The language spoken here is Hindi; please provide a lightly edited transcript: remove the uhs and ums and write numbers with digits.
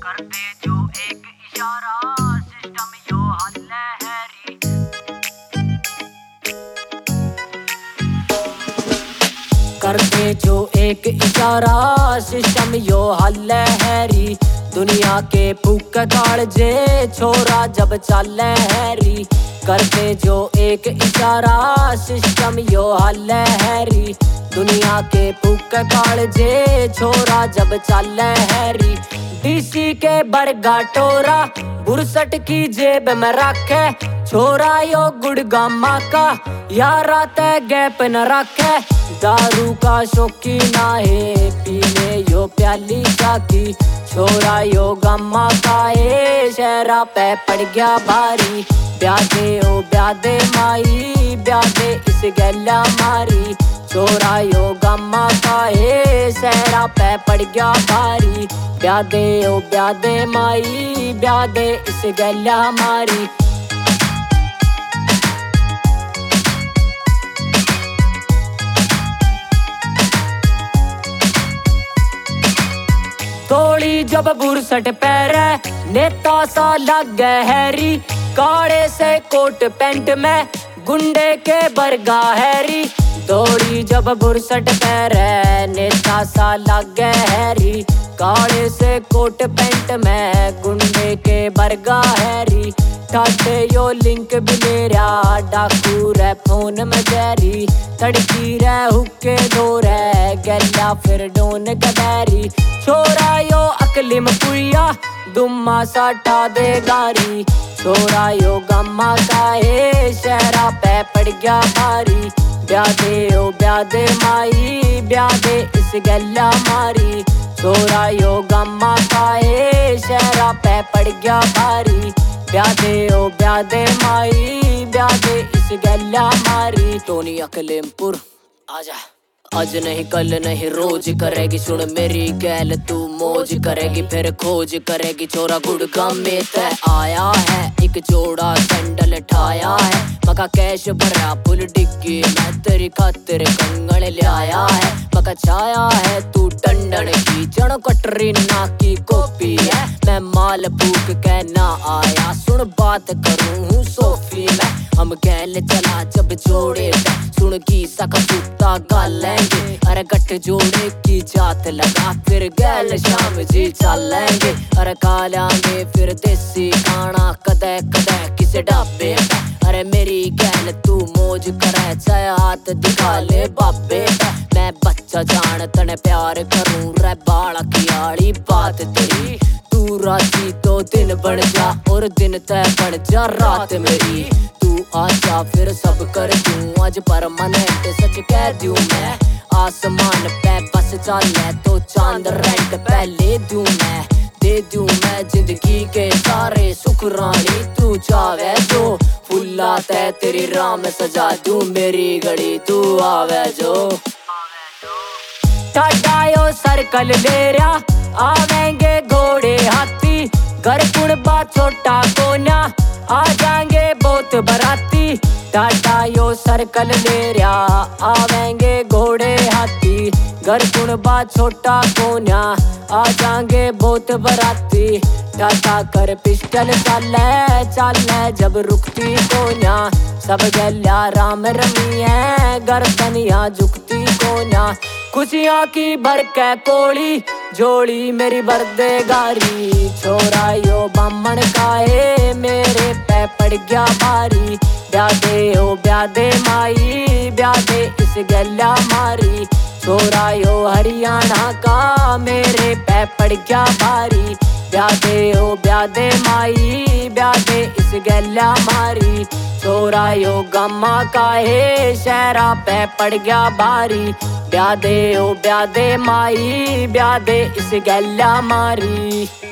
कर दे जो एक इशारा सिस्टम यो हल हैरी। कर दे जो एक इशारा सिस्टम यो हल हैरी। दुनिया के भूख कालजे छोरा जब चल हैरी। कर दे जो एक इशारा सिस्टम यो हल हैरी। दुनिया के भूख कालजे छोरा जब चल हैरी। डीसी के बरगा टोरा बुरसट की जेब में रखे। छोरा यो गुड़गामा का यारा तय गैप न रखे। दारू का शौकीन है पीने यो प्याली चाकी। छोरा यो गम्मा का शहरा पे पड़ गया भारी। ब्यादे ओ ब्यादे माई ब्यादे इस गैला मारी। छोरा यो गम्मा का शहरा पे पड़ गया भारी। ब्यादे ओ ब्यादे माई ब्यादे इस गैला मारी। थोड़ी जब बुरसट पैरे नेता सा लग गए हैरी। काले से कोट पैंट में गुंडे के बरगा हैरी। थोड़ी जब बुरसट पैरे नेता सा लग गए हैरी। काले से कोट पैंट में गुंडे के बरगा हैरी। ठाटे यो लिंक भी ले रहा डाकू रे फोन में जैरी। तड़की रे हुक्के दो रे गैला फिर डोन कदैरी। छोरा यो अकलिम पुरिया दुम्मा साठा दे गारी। छोरा यो गम्मा का शहरा पे पड़ गया भारी। ब्यादे ओ ब्यादे माई ब्यादे इस गैला मारी। छोरा यो गम्मा का शहरा पे पड़ गया भारी। ब्यादे ओ ब्यादे माई ब्यादे इस गैला मारी। टोनी अकलिमपुर आजा। आज नहीं कल नहीं रोज करेगी सुन मेरी गैल तू मौज करेगी फिर खोज करेगी। छोरा गुड़गाम में तय आया है एक जोड़ा सैंडल ठाया है। मका कैश भरा फुल डिग्गी मैं तेरी खातिर कंगन ले आया है। मका छाया है तू टंडन की जड़ कटरीना की कॉपी है। मैं माल फूक के ना आया सुन बात करूँ सोफी में। हम गैल चला जब जोड़े सुन की सका सूता गालेंगे। अरे गट जोड़े की जात लगा फिर गैल शाम जी चलेंगे। अरे खा लेंगे फिर देसी खाना कदे कदे किसे ढाबे। अरे मेरी गैल तू मौज करे चाहे हाथ दिखा ले बाबे। मैं बच्चा जान तने प्यार करूं रे बाला की आड़ी बात तेरी। तू राती तो दिन बन जा और दिन तय बन जा रात मेरी। तू आजा फिर सब कर दूं आज परमानेंट सच कह दूं मैं। आसमान पे बस चले तो चांद रेंट पहले दूं मैं। दे दूं मैं जिंदगी के सारे सुख रानी तू चाहे जो। फुल्ला तय तेरी राह में सजा दूं मेरी घड़ी तू आवे जो। टाटायो सर्कल ले रहा आवेंगे घोड़े हाथी। घर कुड़बा छोटा कोना आ जाएंगे बहुत बराती। टाटा यो सर्कल ले रहा आवेंगे घोड़े हाथी। घर कुड़बा छोटा कोना आ जाएंगे बहुत बराती। टाटा कर पिस्टल चाले चाले जब रुकती कोना। सब गल्या राम रमी है गर्दनिया झुकती कोना। खुशियाँ की भर के कोड़ी जोड़ी मेरी बरदे गारी। छोरा यो बामण का मेरे पे पड़ गया भारी। ब्यादे ओ ब्यादे माई ब्यादे इस गैला मारी। छोरा यो हरियाणा का मेरे पे पड़ गया भारी। ब्यादे ओ ब्यादे माई ब्यादे इस गैला मारी। छोरा यो गम्मा का शहरा पे पड़ गया भारी। ब्यादे ओ ब्यादे माई ब्यादे इस गैला मारी।